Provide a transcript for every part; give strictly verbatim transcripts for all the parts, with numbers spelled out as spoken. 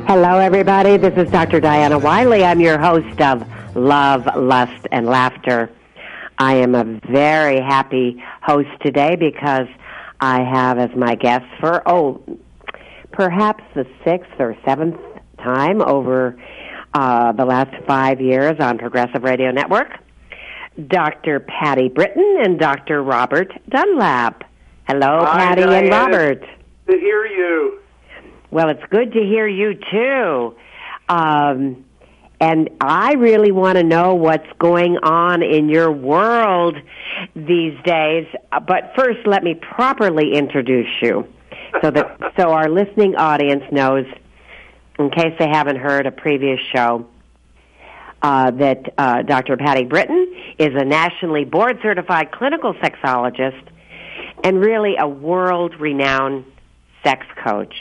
Hello, everybody. This is Doctor Diana Wiley. I'm your host of Love, Lust, and Laughter. I am a very happy host today because I have as my guest for, oh, perhaps the sixth or seventh time over uh, the last five years on Progressive Radio Network, Doctor Patty Britton and Doctor Robert Dunlap. Hello, Hi, Patty Diana. and Robert. To hear you. Well, it's good to hear you, too. Um, and I really want to know what's going on in your world these days. But first, let me properly introduce you so that so our listening audience knows, in case they haven't heard a previous show, uh, that uh, Doctor Patty Britton is a nationally board-certified clinical sexologist and really a world-renowned sex coach.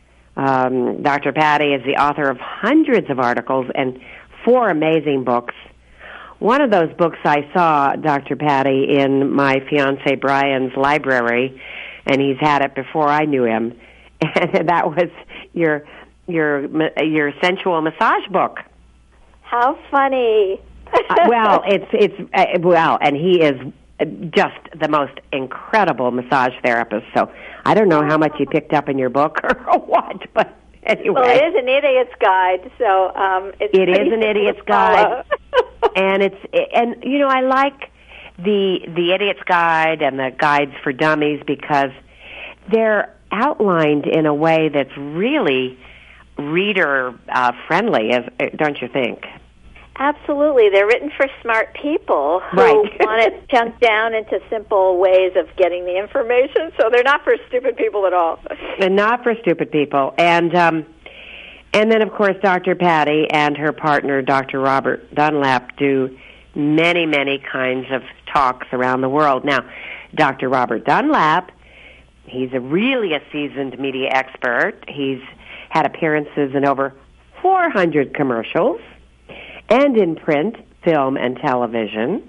Um, Doctor Patty is the author of hundreds of articles and four amazing books. One of those books I saw, Doctor Patty, in my fiance Brian's library, and he's had it before I knew him, and that was your your your sensual massage book. How funny! uh, well, it's it's uh, well, and he is just the most incredible massage therapist. So I don't know how much you picked up in your book or what, but anyway. Well, it is an idiot's guide, so um, it's it is an idiot's guide, and it's and you know I like the the idiot's guide and the guides for dummies because they're outlined in a way that's really reader uh, friendly, as don't you think? Absolutely. They're written for smart people who right. want it chunked down into simple ways of getting the information, so they're not for stupid people at all. And not for stupid people. And um, and then, of course, Doctor Patty and her partner, Doctor Robert Dunlap, do many, many kinds of talks around the world. Now, Doctor Robert Dunlap, he's a really a seasoned media expert. He's had appearances in over four hundred commercials, and in print, film, and television.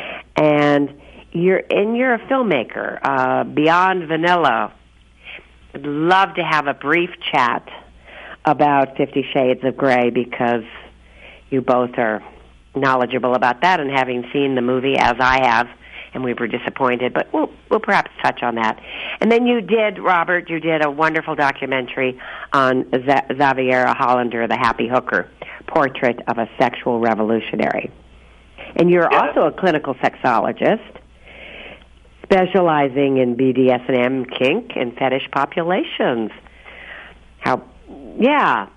And you're and you're a filmmaker, uh, beyond vanilla. I'd love to have a brief chat about Fifty Shades of Grey because you both are knowledgeable about that and having seen the movie as I have, and we were disappointed, but we'll, we'll perhaps touch on that. And then you did, Robert, you did a wonderful documentary on Z- Xaviera Hollander, the Happy Hooker, Portrait of a Sexual Revolutionary. And you're yeah. also a clinical sexologist, specializing in B D S M, kink, and fetish populations. How, yeah.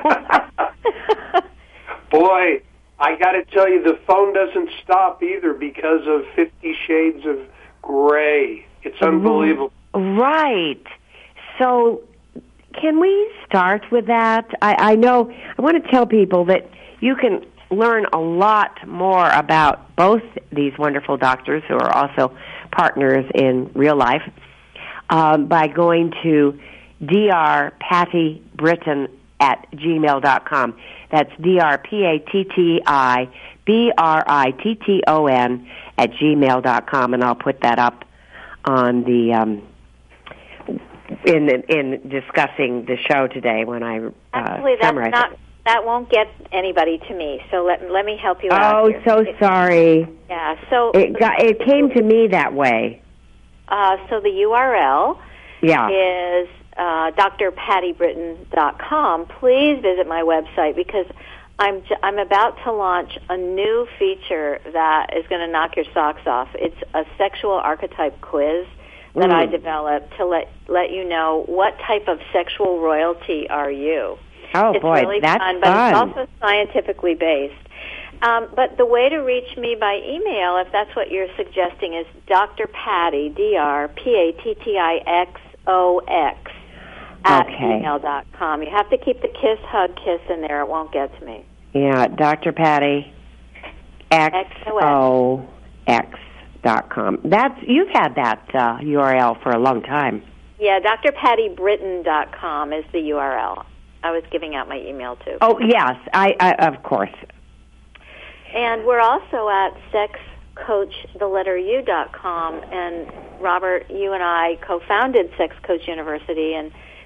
Boy, I got to tell you, the phone doesn't stop either because of Fifty Shades of Grey. It's unbelievable. Right. So can we start with that? I, I know, I want to tell people that you can learn a lot more about both these wonderful doctors who are also partners in real life um, by going to drpattybritton at gmail dot com. That's D R P A T T I B R I T T O N at gmail dot com, and I'll put that up on the um, in in discussing the show today when I uh, Actually, that's summarize not it. that won't get anybody to me. So let let me help you Oh, out. here. so It- sorry. Yeah. So It got it came to me that way. uh, so the U R L Yeah. is uh, d r patty britton dot com. Please visit my website because I'm j- I'm about to launch a new feature that is going to knock your socks off. It's a sexual archetype quiz that Mm. I developed to let let you know what type of sexual royalty are you. Oh it's boy, really that's fun, but fun. it's also scientifically based. Um, but the way to reach me by email, if that's what you're suggesting, is Doctor Patty, D R P A T T I X O X, at Okay. gmail dot com. You have to keep the kiss, hug, kiss in there. It won't get to me. Yeah, Doctor Patty, X O X dot com. That's you've had that uh, U R L for a long time. Yeah, d r patty britton dot com is the U R L. I was giving out my email, too. Oh, yes, I, I of course. And we're also at sex coach the letter u dot com. And, Robert, you and I co-founded Sex Coach University, and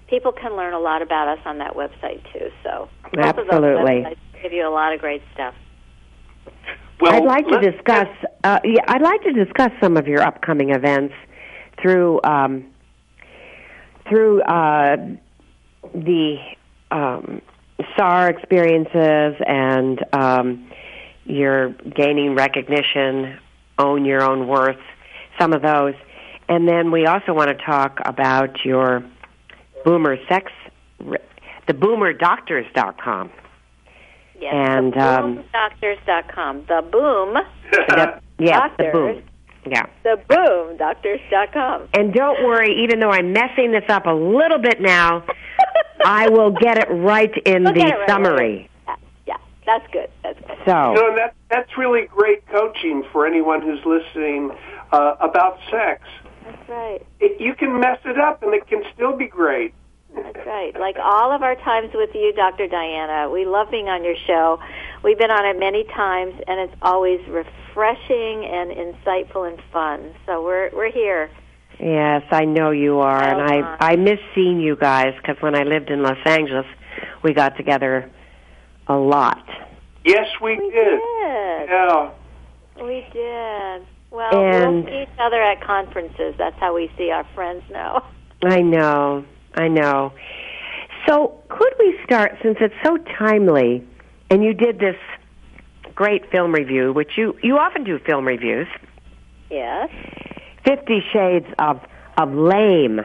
people can learn a lot about us on that website too. So Absolutely. both of those websites give you a lot of great stuff. Well, I'd like to let's- discuss. Uh, yeah, I'd like to discuss some of your upcoming events through um, through uh, the um, S A R experiences and um, your gaining recognition, own your own worth. Some of those, and then we also want to talk about your boomer sex, the boomer doctors dot com. Yes, And, the um, boom doctors dot com. The boom The, yes, Doctors. the boom. Yeah. the boom doctors dot com. And don't worry, even though I'm messing this up a little bit now, I will get it right in We'll the get it right. summary. Yeah, yeah, that's good. That's good. So, You know, that, that's really great coaching for anyone who's listening uh, about sex. That's right. It, you can mess it up, and it can still be great. That's right. Like all of our times with you, Doctor Diana, we love being on your show. We've been on it many times, and it's always refreshing and insightful and fun. So we're we're here. yes, I know you are, and I, I miss seeing you guys, because when I lived in Los Angeles, we got together a lot. Yes, we, We did. did. Yeah. We did. Well, And- we'll see each other at conferences. That's how we see our friends now. I know, I know. So could we start, since it's so timely, and you did this great film review, which you, you often do film reviews, Yes. Fifty Shades of, of Lame.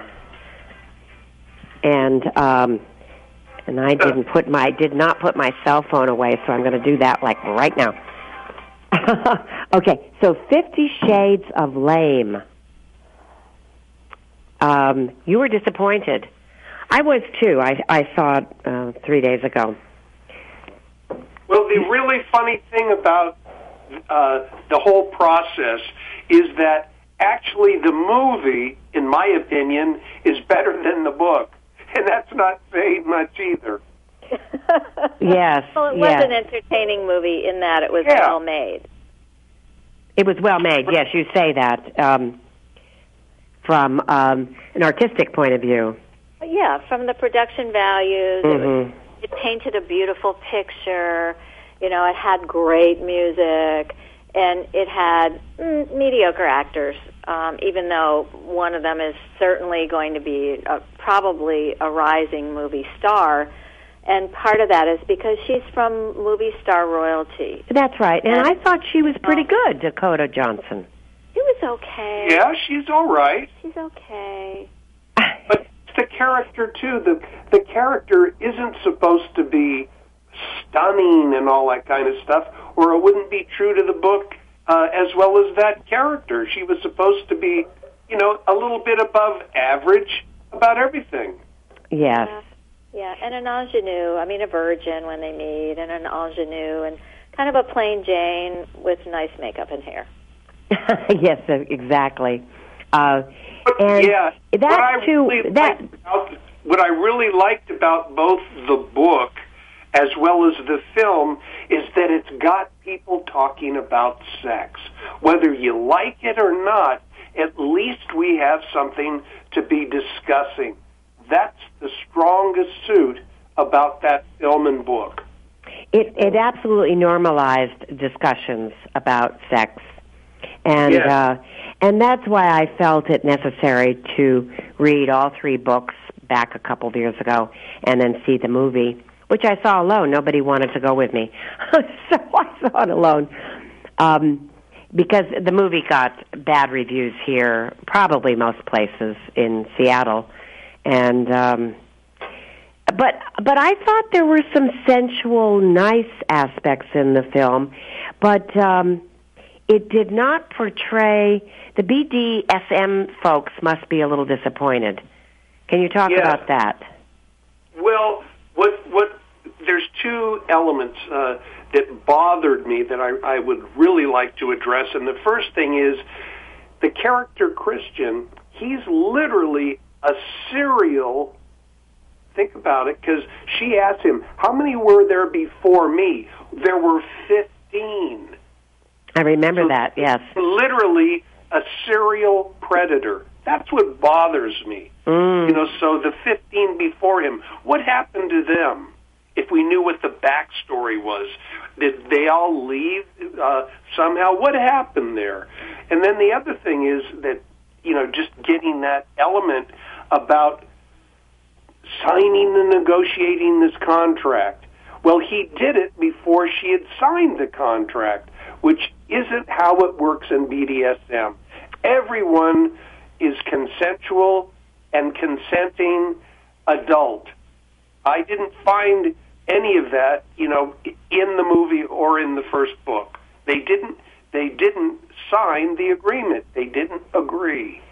And, um, and I didn't put my, did not put my cell phone away, so I'm going to do that like right now. Okay, so Fifty Shades of Lame. Um, you were disappointed. I was too. I, I saw it uh, three days ago. Well, the really funny thing about uh, the whole process is that actually the movie, in my opinion, is better than the book. And that's not saying much either. Yes, Well, it was yes. an entertaining movie in that it was Yeah. well made. It was well made. Yes, you say that um, from um, an artistic point of view. But yeah, from the production values, it, was, Mhm. it painted a beautiful picture. You know, it had great music, and it had mm, mediocre actors. Um, even though one of them is certainly going to be a, probably a rising movie star, and part of that is because she's from movie star royalty. That's right. And I thought she was pretty good, Dakota Johnson. She was okay. Yeah, she's all right. She's okay. But it's the character, too. The, the character isn't supposed to be stunning and all that kind of stuff, or it wouldn't be true to the book uh, as well as that character. She was supposed to be, you know, a little bit above average about everything. Yes. Yeah. Yeah, and an ingenue, I mean a virgin when they meet, and an ingenue, and kind of a plain Jane with nice makeup and hair. Yes, exactly. Uh, But, and yeah, that what I too, really that liked about, what I really liked about both the book as well as the film is that it's got people talking about sex. Whether you like it or not, at least we have something to be discussing. That's the strongest suit about that film and book. it it absolutely normalized discussions about sex, and Yes. uh, and that's why I felt it necessary to read all three books back a couple of years ago, and then see the movie, which I saw alone. Nobody wanted to go with me, so I saw it alone. Um, because the movie got bad reviews here, probably most places in Seattle. And um, but but I thought there were some sensual, nice aspects in the film, but um, it did not portray the B D S M folks. Must be a little disappointed. Can you talk Yeah. about that? Well, what what there's two elements uh, that bothered me that I, I would really like to address, and the first thing is the character Christian. He's literally a serial. Think about it, because she asked him, "How many were there before me?" There were fifteen. I remember So that. Yes. Literally a serial predator. That's what bothers me. Mm. You know, so the fifteen before him, what happened to them? If we knew what the backstory was, did they all leave uh, somehow? What happened there? And then the other thing is that, you know, just getting that element about signing and negotiating this contract. Well, he did it before she had signed the contract, which isn't how it works in B D S M. Everyone is consensual and consenting adult. I didn't find any of that, you know, in the movie or in the first book. They didn't. They didn't sign the agreement. They didn't agree.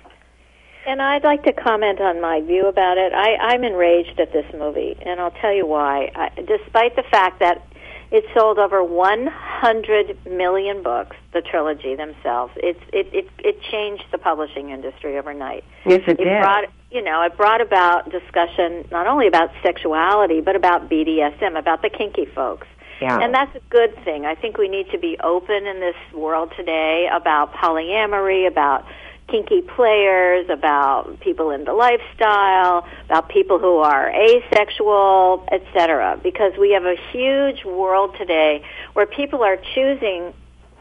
And I'd like to comment on my view about it. I, I'm enraged at this movie, and I'll tell you why. I, despite the fact that it sold over one hundred million books, the trilogy themselves, it's, it, it, it changed the publishing industry overnight. Yes, it, it did. Brought, you know, it brought about discussion not only about sexuality, but about B D S M, about the kinky folks. Yeah. And that's a good thing. I think we need to be open in this world today about polyamory, about kinky players, about people in the lifestyle, about people who are asexual, et cetera. Because we have a huge world today where people are choosing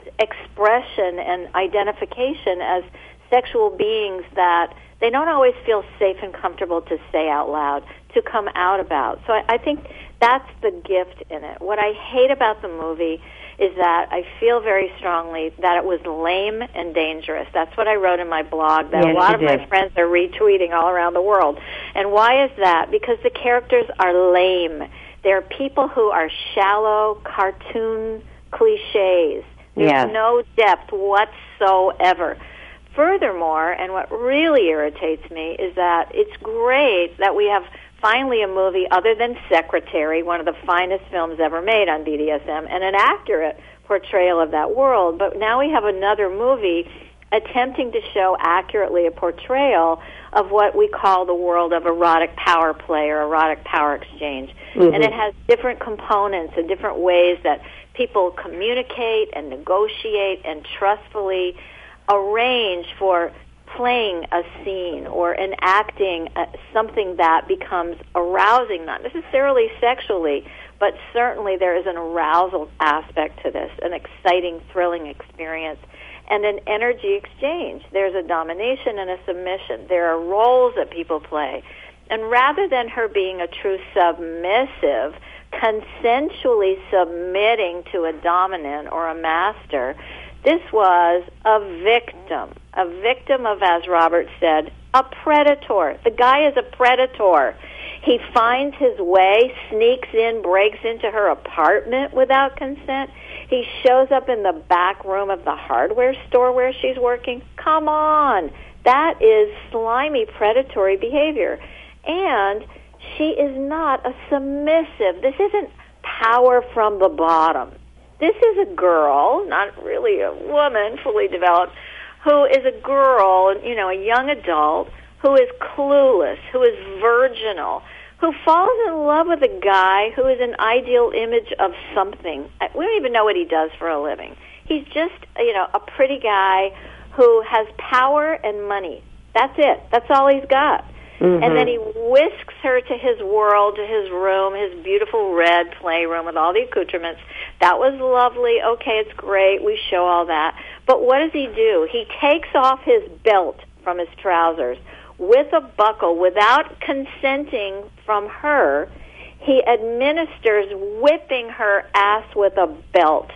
expression and identification as sexual beings that they don't always feel safe and comfortable to say out loud, to come out about. So I, I think that's the gift in it. What I hate about the movie is that I feel very strongly that it was lame and dangerous. That's what I wrote in my blog that yes, a lot of did. my friends are retweeting all around the world. And why is that? Because the characters are lame. They're people who are shallow, cartoon cliches. There's yes. no depth whatsoever. Furthermore, and what really irritates me is that it's great that we have finally a movie other than Secretary, one of the finest films ever made on B D S M, and an accurate portrayal of that world. But now we have another movie attempting to show accurately a portrayal of what we call the world of erotic power play or erotic power exchange. Mm-hmm. And it has different components and different ways that people communicate and negotiate and trustfully arrange for playing a scene or enacting uh, something that becomes arousing, not necessarily sexually, but certainly there is an arousal aspect to this, an exciting, thrilling experience, and an energy exchange. There's a domination and a submission. There are roles that people play. And rather than her being a true submissive, consensually submitting to a dominant or a master, this was a victim, a victim of, as Robert said, a predator. The guy is a predator. He finds his way, sneaks in, breaks into her apartment without consent. He shows up in the back room of the hardware store where she's working. Come on. That is slimy, predatory behavior. And she is not a submissive. This isn't power from the bottom. This is a girl, not really a woman, fully developed, who is a girl, you know, a young adult, who is clueless, who is virginal, who falls in love with a guy who is an ideal image of something. We don't even know what he does for a living. He's just, you know, a pretty guy who has power and money. That's it. That's all he's got. Mm-hmm. And then he whisks her to his world, to his room, his beautiful red playroom with all the accoutrements. That was lovely. Okay, it's great. We show all that. But what does he do? He takes off his belt from his trousers with a buckle without consenting from her. He administers whipping her ass with a belt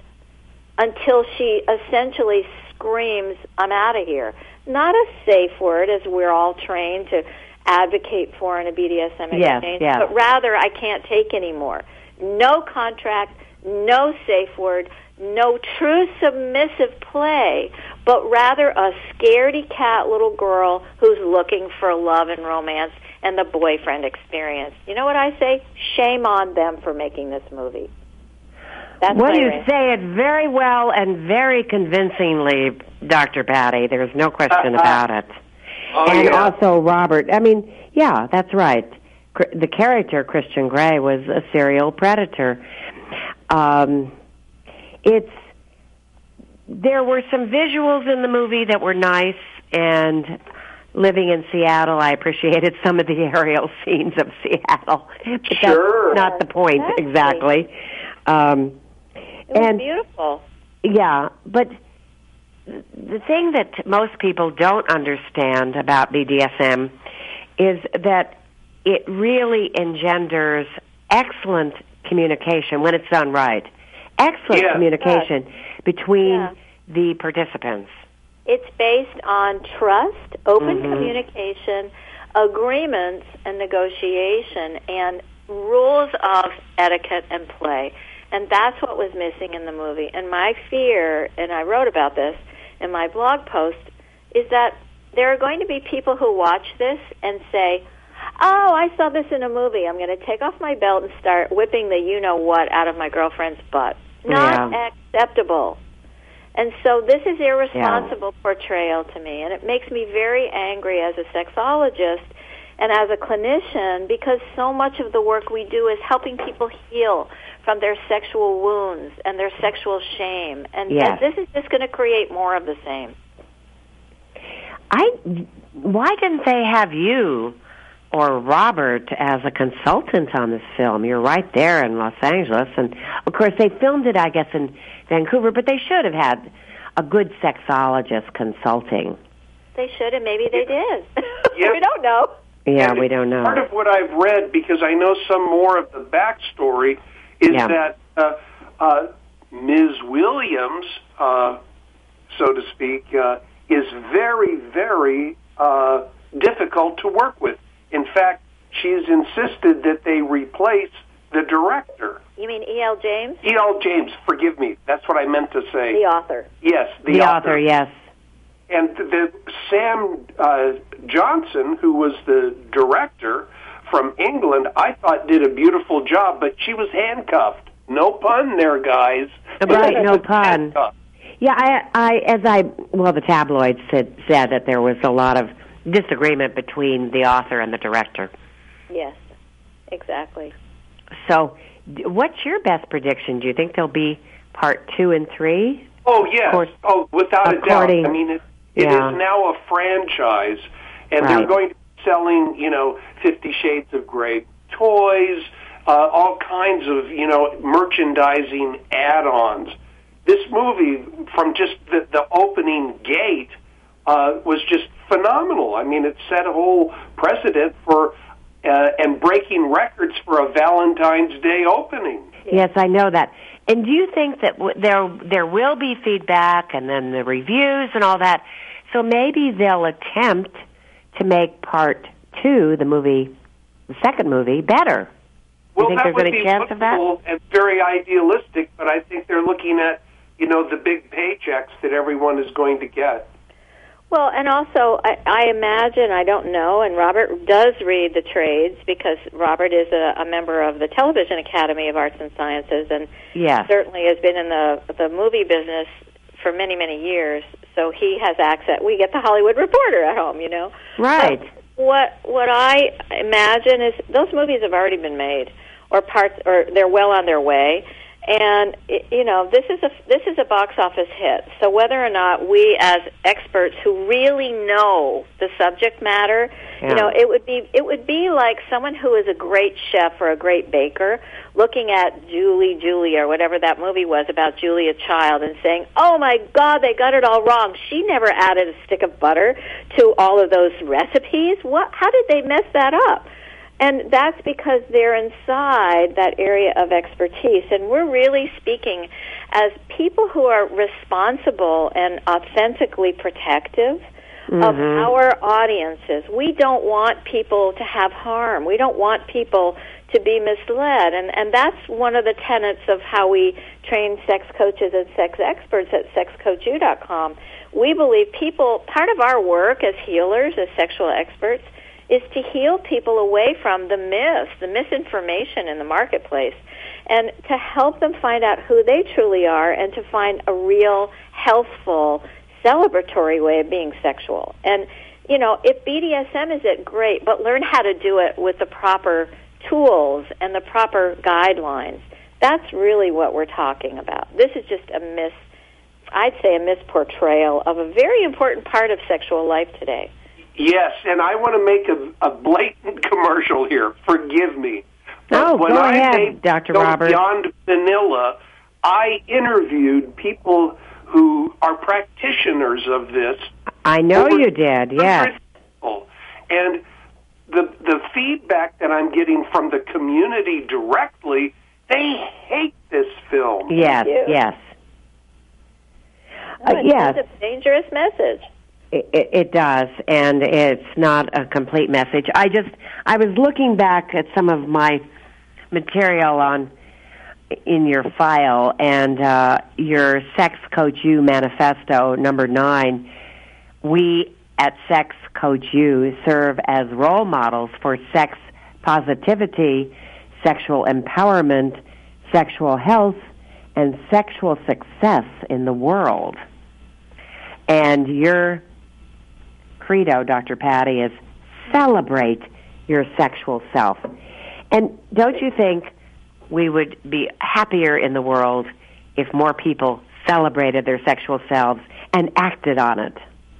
until she essentially screams, "I'm out of here." Not a safe word, as we're all trained to advocate for in a B D S M yes, exchange, yes. but rather, I can't take anymore. No contract, no safe word, no true submissive play, but rather a scaredy cat little girl who's looking for love and romance and the boyfriend experience. You know what I say? Shame on them for making this movie. That's well, you rant. say it very well and very convincingly, Doctor Patty. There's no question about it. Oh, and yeah. also, Robert, I mean, yeah, that's right. The character, Christian Grey, was a serial predator. Um, it's there were some visuals in the movie that were nice, and living in Seattle, I appreciated some of the aerial scenes of Seattle. But Sure. That's not the point, exactly. Um, it was and, beautiful. Yeah, but the thing that most people don't understand about B D S M is that it really engenders excellent communication when it's done right. Excellent Yeah. communication between Yeah. the participants. It's based on trust, open Mhm. communication, agreements, and negotiation, and rules of etiquette and play. And that's what was missing in the movie. And my fear, and I wrote about this in my blog post, is that there are going to be people who watch this and say, oh, I saw this in a movie. I'm going to take off my belt and start whipping the you-know-what out of my girlfriend's butt. Not Yeah. acceptable. And so this is irresponsible yeah. portrayal to me, and it makes me very angry as a sexologist and as a clinician, because so much of the work we do is helping people heal from their sexual wounds and their sexual shame. And, yes. and this is just going to create more of the same. I, why didn't they have you or Robert as a consultant on this film? You're right there in Los Angeles, and of course they filmed it, I guess, in Vancouver, but they should have had a good sexologist consulting. They should, and maybe they did. Yeah. We don't know. Yeah, And we don't know. Part of what I've read, because I know some more of the backstory, is Yeah. that uh, uh, Miz Williams, uh, so to speak, uh, is very, very uh, difficult to work with. In fact, she's insisted that they replace the director. You mean E L. James? E L. James, forgive me. That's what I meant to say. The author. Yes, the, the author. author, yes. And the Sam uh, Johnson, who was the director from England, I thought did a beautiful job, but she was handcuffed. No pun there, guys. Right, no pun. Handcuffed. Yeah, I, I, as I, well, the tabloids said, said that there was a lot of disagreement between the author and the director. Yes, exactly. So, d- what's your best prediction? Do you think there'll be part two and three? Oh, yes. course, oh, without a doubt. according- I mean, it, it Yeah. is now a franchise, and Right. they're going to be selling, you know, Fifty Shades of Grey toys, uh, all kinds of, you know, merchandising add-ons. This movie, from just the, the opening gate, uh, was just phenomenal. I mean, it set a whole precedent for uh, and breaking records for a Valentine's Day opening. Yes, I know that. And do you think that w- there there will be feedback and then the reviews and all that? So maybe they'll attempt to make part two, the movie, the second movie, better. Well, you think that there's would any be chance of that? wonderful and very idealistic, but I think they're looking at, you know, the big paychecks that everyone is going to get. Well, and also, I, I imagine, I don't know, and Robert does read the trades, because Robert is a, a member of the Television Academy of Arts and Sciences, and Yes. certainly has been in the the movie business for many, many years. So he has access. We get the Hollywood Reporter at home, you know. Right. So what what I imagine is those movies have already been made, or parts, or they're well on their way. And you know, this is a this is a box office hit. So whether or not we, as experts who really know the subject matter, Yeah. you know, it would be it would be like someone who is a great chef or a great baker looking at Julie, Julie, or whatever that movie was about Julia Child, and saying, "Oh my God, they got it all wrong. She never added a stick of butter to all of those recipes. What? How did they mess that up?" And that's because they're inside that area of expertise. And we're really speaking as people who are responsible and authentically protective Mm-hmm. of our audiences. We don't want people to have harm. We don't want people to be misled. And, and that's one of the tenets of how we train sex coaches and sex experts at sex coach u dot com. We believe people, part of our work as healers, as sexual experts, is to heal people away from the myths, the misinformation in the marketplace, and to help them find out who they truly are and to find a real, healthful, celebratory way of being sexual. And, you know, if B D S M is it, great, but learn how to do it with the proper tools and the proper guidelines. That's really what we're talking about. This is just a mis, I'd say a misportrayal of a very important part of sexual life today. Yes, and I want to make a, a blatant commercial here. Forgive me. But Oh, when go I ahead, made Doctor Go Robert. Beyond Vanilla, I interviewed people who are practitioners of this. I know Over you did, yes. people. And the the feedback that I'm getting from the community directly, they hate this film. Yes, Thank you. yes. Oh, Uh, it yes. sends a dangerous message. It, it, it does, and it's not a complete message. I just, I was looking back at some of my material on in your file, and uh, your Sex Coach U manifesto, number nine. We at Sex Coach U serve as role models for sex positivity, sexual empowerment, sexual health, and sexual success in the world. And your credo, Doctor Patty, is celebrate your sexual self. And don't you think we would be happier in the world if more people celebrated their sexual selves and acted on it?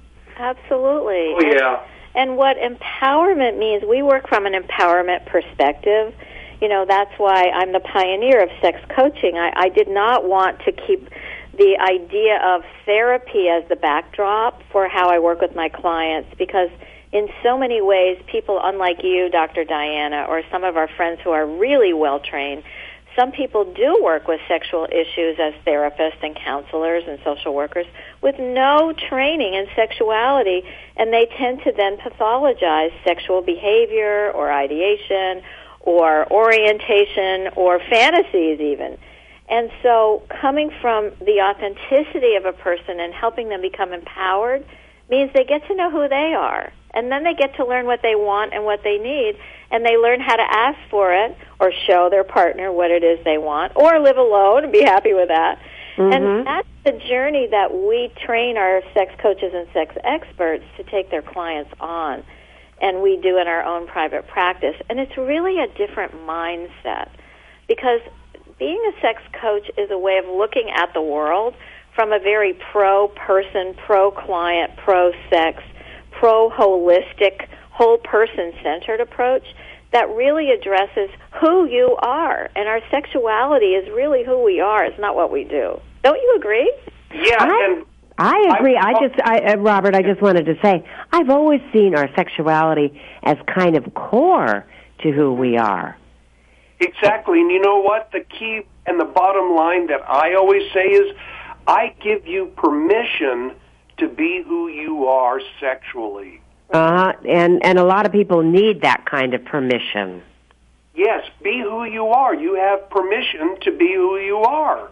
Absolutely. Oh, yeah. And, and what empowerment means, we work from an empowerment perspective. You know, that's why I'm the pioneer of sex coaching. I, I did not want to keep the idea of therapy as the backdrop for how I work with my clients, because in so many ways, people unlike you, Doctor Diana, or some of our friends who are really well-trained, some people do work with sexual issues as therapists and counselors and social workers with no training in sexuality, and they tend to then pathologize sexual behavior or ideation or orientation or fantasies even. And so coming from the authenticity of a person and helping them become empowered means they get to know who they are. And then they get to learn what they want and what they need, and they learn how to ask for it or show their partner what it is they want, or live alone and be happy with that. Mm-hmm. And that's the journey that we train our sex coaches and sex experts to take their clients on, and we do in our own private practice. And it's really a different mindset, because being a sex coach is a way of looking at the world from a very pro-person, pro-client, pro-sex, pro-holistic, whole-person-centered approach that really addresses who you are. And our sexuality is really who we are. It's not what we do. Don't you agree? Yeah, I, and I agree. I, I just, I, uh, Robert, I just wanted to say, I've always seen our sexuality as kind of core to who we are. exactly. And you know what? The key and the bottom line that I always say is, I give you permission to be who you are sexually. Uh-huh. And, and a lot of people need that kind of permission. Yes, be who you are. You have permission to be who you are.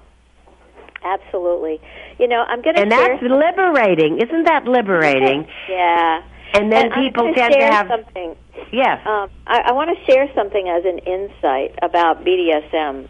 Absolutely. You know, I'm going to And share that's liberating. Isn't that liberating? Yeah. And then and people I'm tend to share have... something. Yes. Um, I, I want to share something as an insight about B D S M.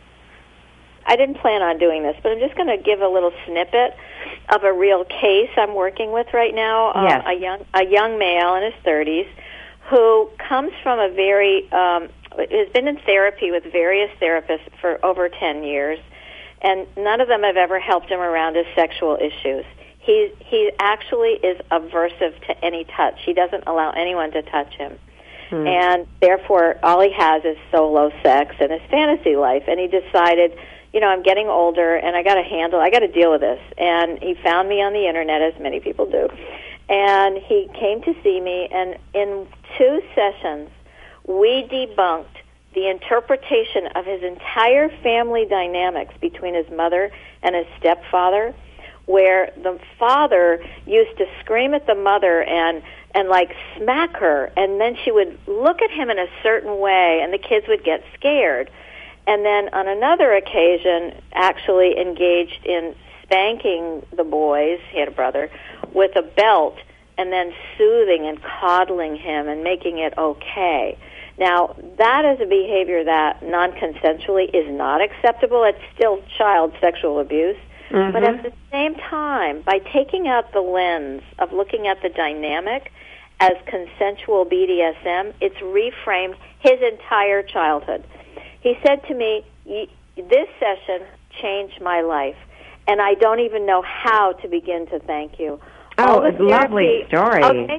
I didn't plan on doing this, but I'm just going to give a little snippet of a real case I'm working with right now. Um, Yes. A young a young male in his thirties who comes from a very um, has been in therapy with various therapists for over ten years, and none of them have ever helped him around his sexual issues. He he actually is aversive to any touch. He doesn't allow anyone to touch him. Hmm. And therefore, all he has is solo sex and his fantasy life. And he decided, you know, I'm getting older, and I got to handle, I got to deal with this. And he found me on the internet, as many people do. And he came to see me, and in two sessions, we debunked the interpretation of his entire family dynamics between his mother and his stepfather, where the father used to scream at the mother and and like smack her, and then she would look at him in a certain way, and the kids would get scared. And then on another occasion, actually engaged in spanking the boys, he had a brother, with a belt, and then soothing and coddling him and making it okay. Now, that is a behavior that non-consensually is not acceptable. It's still child sexual abuse. Mm-hmm. But at the same time, by taking out the lens of looking at the dynamic as consensual B D S M, it's reframed his entire childhood. He said to me, this session changed my life, and I don't even know how to begin to thank you. Oh, it's a lovely story. Okay,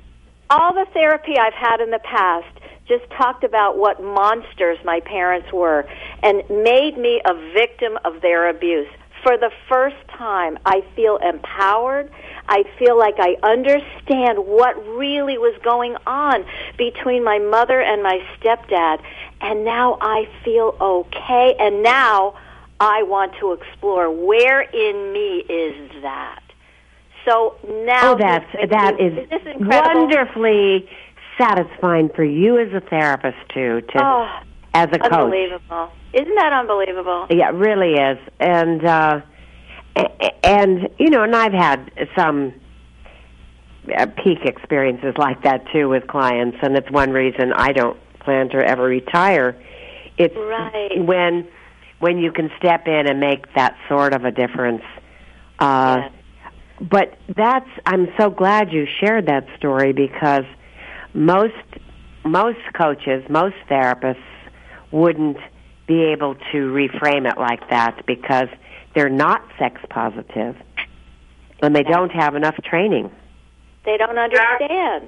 all the therapy I've had in the past just talked about what monsters my parents were and made me a victim of their abuse. For the first time, I feel empowered. I feel like I understand what really was going on between my mother and my stepdad. And now I feel okay. And now I want to explore where in me is that. So now... Oh, that's, that is, is this incredible? Wonderfully satisfying for you as a therapist, too, to, oh, as a coach. Unbelievable. Isn't that unbelievable? Yeah, it really is. And, uh, and you know, and I've had some uh, peak experiences like that, too, with clients, and it's one reason I don't plan to ever retire. It's right. when when you can step in and make that sort of a difference. Uh, yes. But that's, I'm so glad you shared that story, because most most coaches, most therapists wouldn't be able to reframe it like that, because they're not sex positive and they don't have enough training. They don't understand.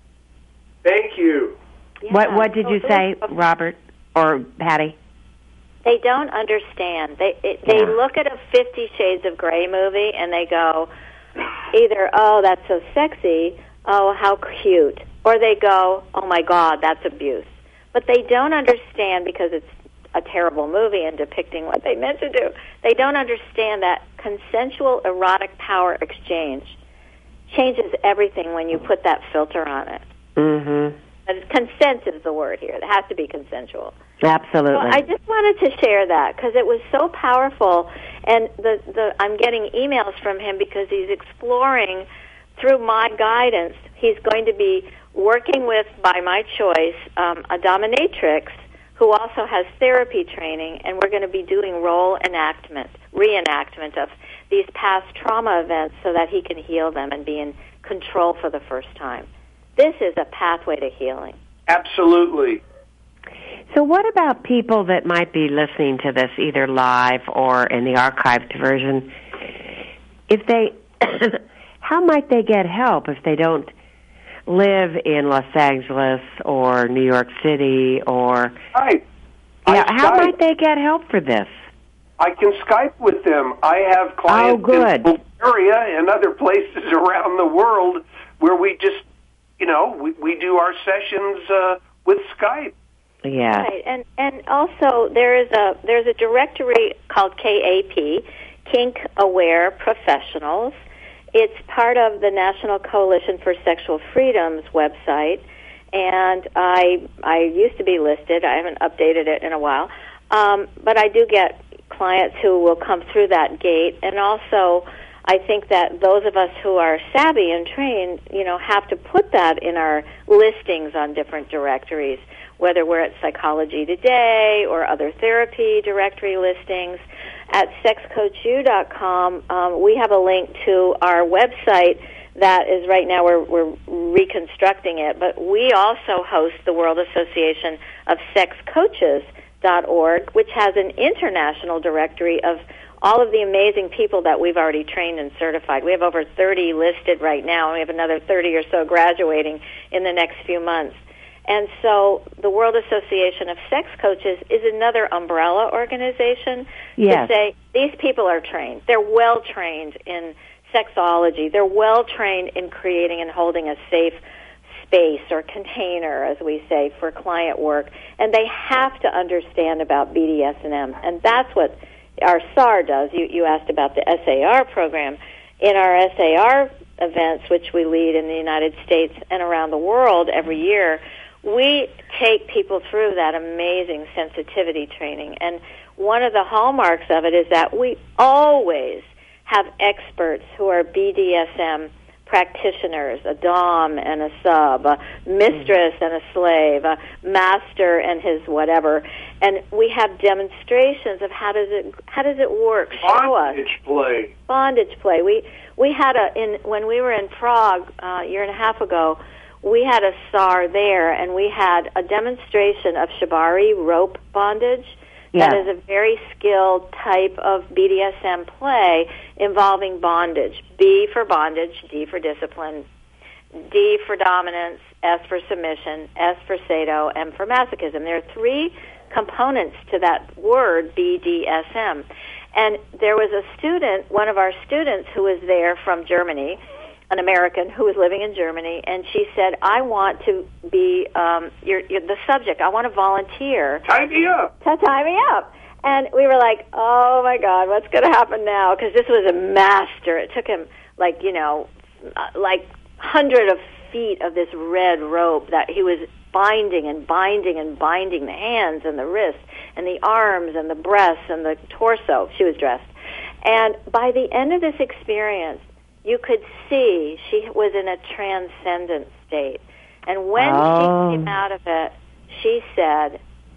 Thank you. Yeah. What what did you say, Robert or Patty? They don't understand. They it, they Yeah. look at a Fifty Shades of Grey movie and they go either, oh, that's so sexy, oh, how cute, or they go, oh my God, that's abuse. But they don't understand, because it's a terrible movie and depicting what they meant to do. They don't understand that consensual erotic power exchange changes everything when you put that filter on it. Mm-hmm. And consent is the word here. It has to be consensual. Absolutely. Well, I just wanted to share that because it was so powerful, and the, the I'm getting emails from him because he's exploring through my guidance. He's going to be working with, by my choice, um, a dominatrix who also has therapy training, and we're going to be doing role enactment, reenactment of these past trauma events so that he can heal them and be in control for the first time. This is a pathway to healing. Absolutely. So what about people that might be listening to this either live or in the archived version? If they, how might they get help if they don't live in Los Angeles or New York City or... Right. Yeah, I how Skype. might they get help for this? I can Skype with them. I have clients Oh, good. in Bulgaria and other places around the world where we just, you know, we, we do our sessions uh, with Skype. Yeah. Right, and and also there is a there's a directory called K A P, Kink Aware Professionals. It's part of the National Coalition for Sexual Freedom's website, and I I used to be listed. I haven't updated it in a while, um, but I do get clients who will come through that gate, and also I think that those of us who are savvy and trained, you know, have to put that in our listings on different directories, whether we're at Psychology Today or other therapy directory listings. At sex coach u dot com, um, we have a link to our website that is right now we're, we're reconstructing it, but we also host the World Association of Sex Coaches dot org, which has an international directory of all of the amazing people that we've already trained and certified. We have over thirty listed right now, and we have another thirty or so graduating in the next few months. And so the World Association of Sex Coaches is another umbrella organization Yes. to say these people are trained. They're well trained in sexology. They're well trained in creating and holding a safe space or container, as we say, for client work. And they have to understand about B D S M. And that's what our S A R does. You, you asked about the S A R program. In our S A R events, which we lead in the United States and around the world every year, we take people through that amazing sensitivity training. And one of the hallmarks of it is that we always have experts who are B D S M practitioners, a dom and a sub, a mistress and a slave, a master and his whatever. And we have demonstrations of how does it how does it work. Show us. Bondage play. Bondage play. We we had a in when we were in Prague uh, a year and a half ago. We had a S A R there, and we had a demonstration of shibari, rope bondage. Yeah. That is a very skilled type of B D S M play involving bondage. B for bondage, D for discipline. D for dominance, S for submission, S for sado, M for masochism. There are three components to that word, B D S M. And there was a student, one of our students who was there from Germany, an American who was living in Germany, and she said, I want to be um, you're, you're the subject. I want to volunteer. Tie me up. To tie me up. And we were like, oh, my God, what's going to happen now? Because this was a master. It took him, like, you know, like hundred of feet of this red rope that he was binding and binding and binding the hands and the wrists and the arms and the breasts and the torso. She was dressed. And by the end of this experience, you could see she was in a transcendent state. And when oh. she came out of it, she said,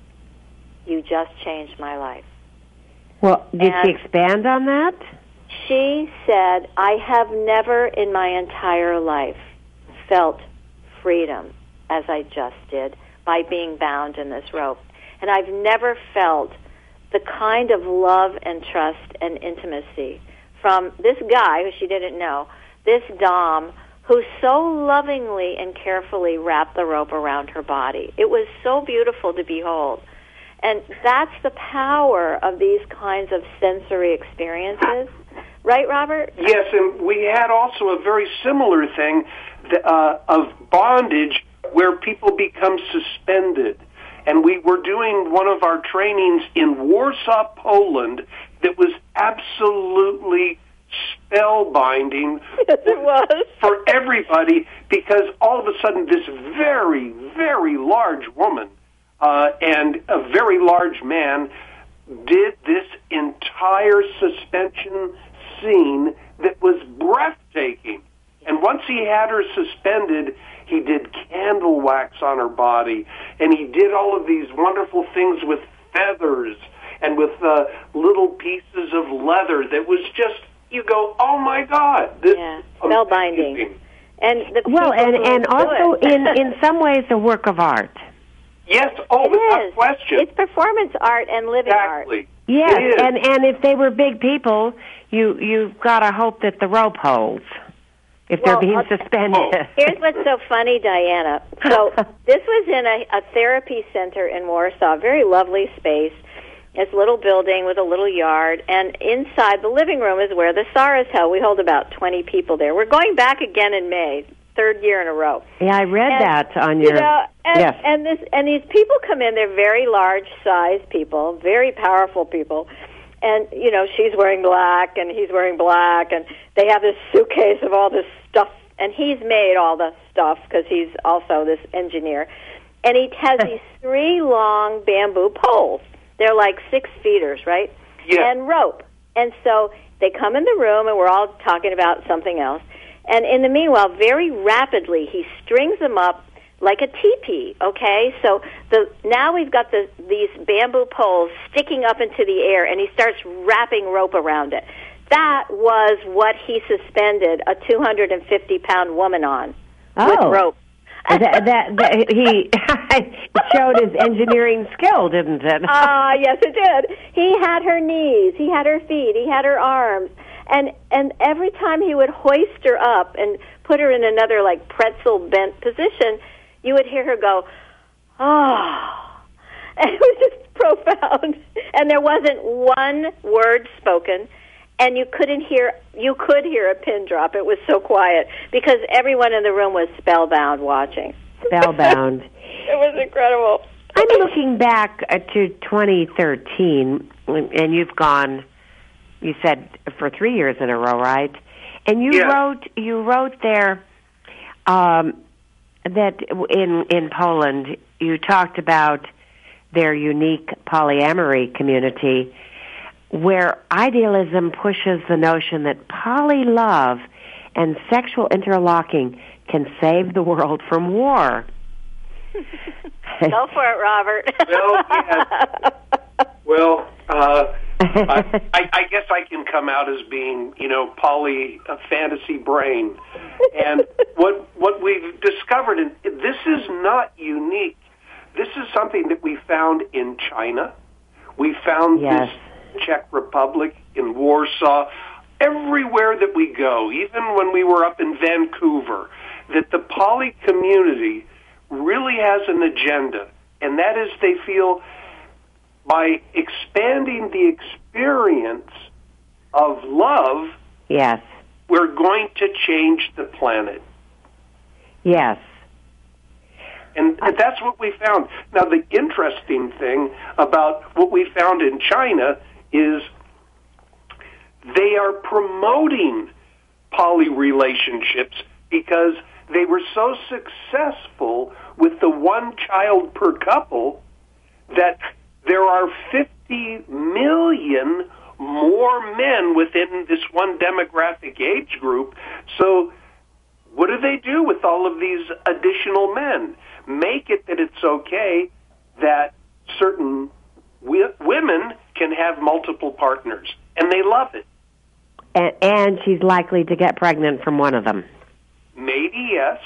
you just changed my life. Well, did and she expand on that? She said, I have never in my entire life felt freedom as I just did by being bound in this rope. And I've never felt the kind of love and trust and intimacy from this guy who she didn't know, this Dom, who so lovingly and carefully wrapped the rope around her body. It was so beautiful to behold. And that's the power of these kinds of sensory experiences. Right, Robert? Yes, and we had also a very similar thing uh, of bondage where people become suspended. And we were doing one of our trainings in Warsaw, Poland, that was absolutely spellbinding yes, it was. for everybody, because all of a sudden this very, very large woman uh, and a very large man did this entire suspension scene that was breathtaking. And once he had her suspended, he did candle wax on her body, and he did all of these wonderful things with feathers and with uh, little pieces of leather that was just, you go, oh my God, this yeah, is spellbinding. amazing. And the well, and, and also it. in, in some ways a work of art. Yes, oh, it without is. question. It's performance art and living exactly. art. Yes, and, and if they were big people, you, you've got to hope that the rope holds if well, they're being I'll, suspended. Oh. Here's what's so funny, Diana. So this was in a, a therapy center in Warsaw, very lovely space. This little building with a little yard, and inside the living room is where the SAR is held. We hold about twenty people there. We're going back again in May, third year in a row. Yeah, I read and, that on your... You know, and, yes. and, this, and these people come in, they're very large-sized people, very powerful people, and, you know, she's wearing black, and he's wearing black, and they have this suitcase of all this stuff, and he's made all the stuff because he's also this engineer, and he has these three long bamboo poles. They're like six feeters, right? Yeah. And rope. And so they come in the room, and we're all talking about something else. And in the meanwhile, very rapidly, he strings them up like a teepee, okay? So the now we've got the, these bamboo poles sticking up into the air, and he starts wrapping rope around it. That was what he suspended a two hundred fifty pound woman on oh. with rope. that, that, that he showed his engineering skill, didn't it? Ah, uh, yes, it did. He had her knees, he had her feet, he had her arms, and and every time he would hoist her up and put her in another like pretzel bent position, you would hear her go, "Oh," and it was just profound. And there wasn't one word spoken. And you couldn't hear, you could hear a pin drop. It was so quiet because everyone in the room was spellbound watching. Spellbound. It was incredible. I'm looking back uh, to twenty thirteen, and you've gone, you said, for three years in a row, right? And you yeah. wrote, you wrote there um, that in in Poland, you talked about their unique polyamory community, where idealism pushes the notion that poly love and sexual interlocking can save the world from war. Go for it, Robert. Well, yeah. well uh, I, I, I guess I can come out as being, you know, poly a fantasy brain. And what what we've discovered, and this is not unique. This is something that we found in China. We found yes. this Czech Republic, in Warsaw, everywhere that we go, even when we were up in Vancouver, that the poly community really has an agenda, and that is they feel by expanding the experience of love, yes, we're going to change the planet. Yes. And that's what we found. Now, the interesting thing about what we found in China is they are promoting poly relationships because they were so successful with the one child per couple that there are fifty million more men within this one demographic age group. So what do they do with all of these additional men? Make it that it's okay that certain wi- women can have multiple partners, and they love it. And, and she's likely to get pregnant from one of them. Maybe, yes.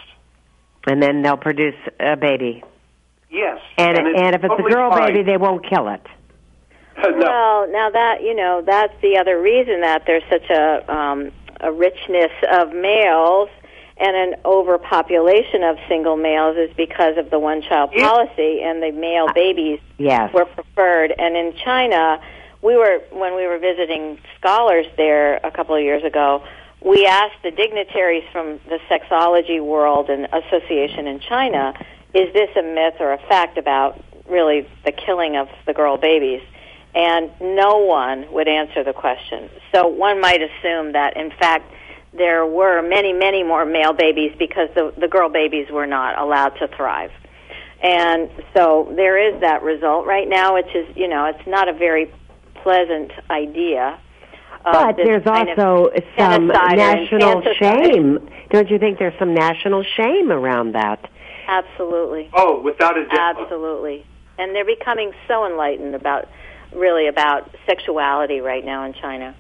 And then they'll produce a baby. Yes. And, and, and if it's totally a girl fine. baby, they won't kill it. Uh, no. Well, now that, you know, that's the other reason that there's such a, um, a richness of males and an overpopulation of single males is because of the one-child Yeah. policy, and the male babies Yes. were preferred. And in China, we were when we were visiting scholars there a couple of years ago, we asked the dignitaries from the sexology world and association in China, is this a myth or a fact about really the killing of the girl babies? And no one would answer the question. So one might assume that, in fact, there were many, many more male babies because the, the girl babies were not allowed to thrive. And so there is that result right now, which is, you know, it's not a very pleasant idea. But there's also some national shame. Don't you think there's some national shame around that? Absolutely. Oh, without a doubt. Absolutely. And they're becoming so enlightened about, really, about sexuality right now in China.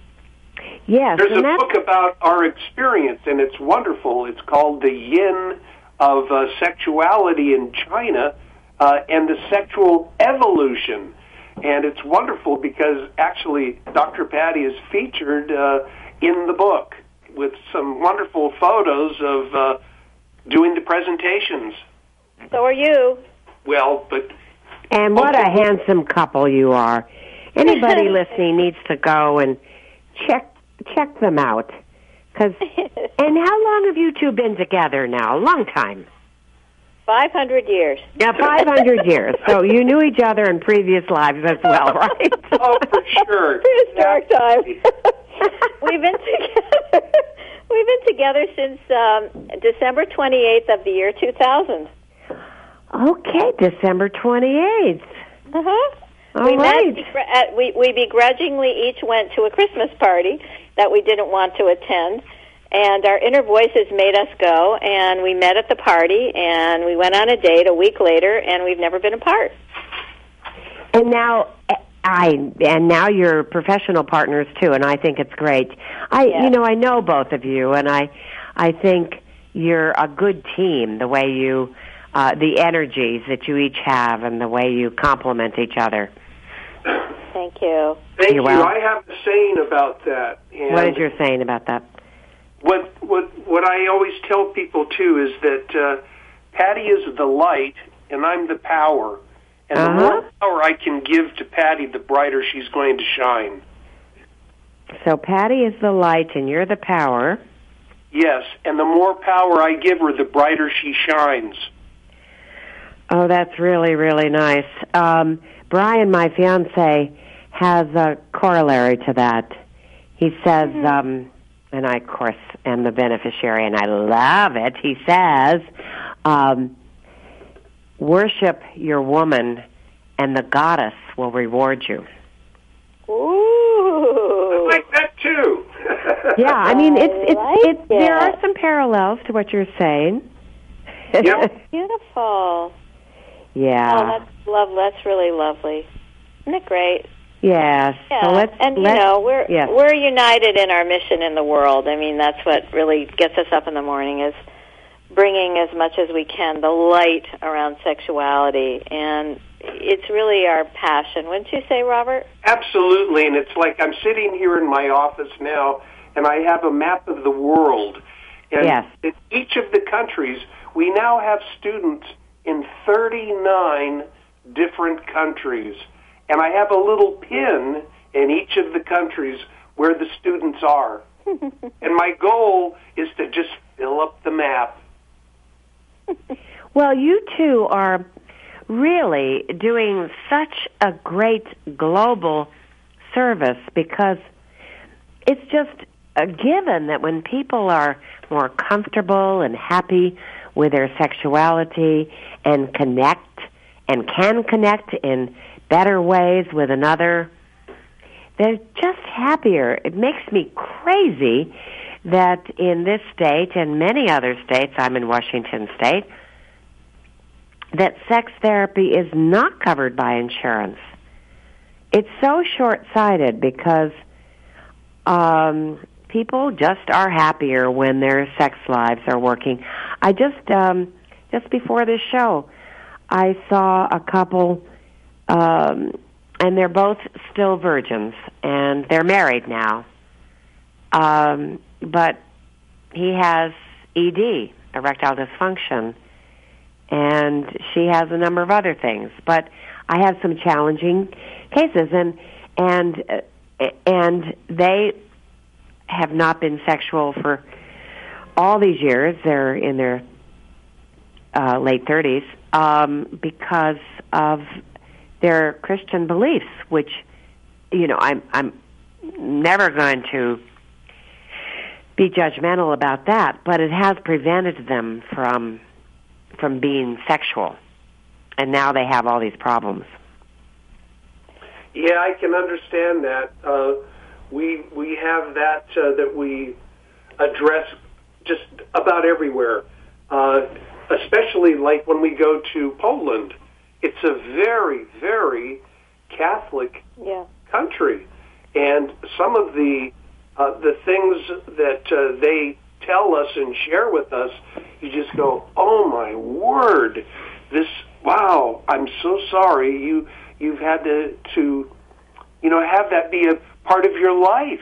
Yes. There's and a that's, book about our experience, and it's wonderful. It's called The Yin of uh, Sexuality in China uh, and the Sexual Evolution. And it's wonderful because actually Doctor Patty is featured uh, in the book with some wonderful photos of uh, doing the presentations. So are you. Well, but... And what a handsome couple you are. Anybody listening needs to go and check check them out. 'Cause, and how long have you two been together now? A long time. five hundred years. Yeah, five hundred years. So you knew each other in previous lives as well, right? Oh, for sure. Prehistoric time. We've been together. We've been together since um, December twenty-eighth of the year two thousand. Okay, December twenty-eighth. Uh-huh. All we right. met, at, we, we begrudgingly each went to a Christmas party that we didn't want to attend, and our inner voices made us go, and we met at the party, and we went on a date a week later, and we've never been apart. And now, I and now you're professional partners too, and I think it's great. I, Yes. you know, I know both of you, and I, I think you're a good team. The way you, uh, the energies that you each have, and the way you complement each other. Thank you. Thank You're you. welcome. I have a saying about that. And What is your saying about that? What what what I always tell people too is that uh, Patty is the light and I'm the power, and Uh-huh. the more power I can give to Patty, the brighter she's going to shine. So Patty is the light, and you're the power. Yes, and the more power I give her, the brighter she shines. Oh, that's really, really nice. Um, Brian, my fiance, has a corollary to that. He says, Mm-hmm. um, and I, of course, am the beneficiary, and I love it. He says, um, worship your woman, and the goddess will reward you. Ooh. I like that too. Yeah, I mean, it's I it's like it's there it. are some parallels to what you're saying. Yep. Beautiful. Yeah. Oh, that's love. That's really lovely. Isn't it great? Yes. Yeah. So let's, and you let's, know, we're yes. we're united in our mission in the world. I mean, that's what really gets us up in the morning, is bringing as much as we can the light around sexuality, and it's really our passion. Wouldn't you say, Robert? Absolutely, and it's like I'm sitting here in my office now, and I have a map of the world. And yes. in each of the countries, we now have students in thirty-nine different countries. And I have a little pin in each of the countries where the students are. And my goal is to just fill up the map. Well, you two are really doing such a great global service, because it's just a given that when people are more comfortable and happy with their sexuality and connect and can connect in better ways with another, they're just happier. It makes me crazy that in this state and many other states, I'm in Washington State, that sex therapy is not covered by insurance. It's so short-sighted because um, people just are happier when their sex lives are working. I just, um, just before this show, I saw a couple, um, and they're both still virgins, and they're married now. Um, but he has E D, erectile dysfunction, and she has a number of other things. But I have some challenging cases, and and uh, and they have not been sexual for all these years. They're in their uh, late thirties um, because of their Christian beliefs, which, you know, I'm I'm never going to be judgmental about that, but it has prevented them from from being sexual, and now they have all these problems. Yeah, I can understand that. Uh, we we have that uh, that we address just about everywhere, uh, especially like when we go to Poland. It's a very, very Catholic yeah. country, and some of the uh, the things that uh, they tell us and share with us, you just go, oh my word, this, wow, I'm so sorry you you've had to to you know have that be a part of your life.